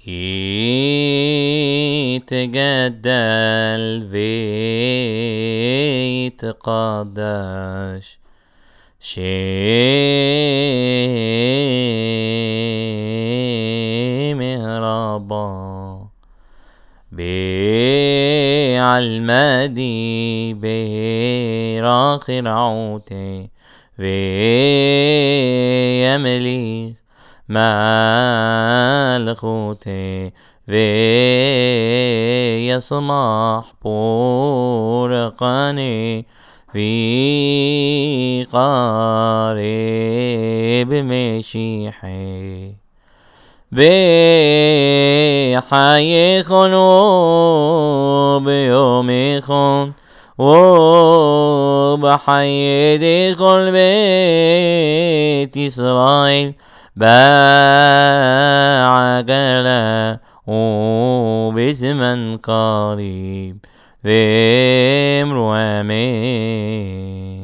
يتجدل ويتقدش شيمه ربا بعلمدي براخ رعوتي ويملي ملخوتي ويصمح برقني في قارب مشيحي بحيخن وبيوميخن وبحي دخل بيت إسرائيل بعجلة وبزمن قريب وامر آمين.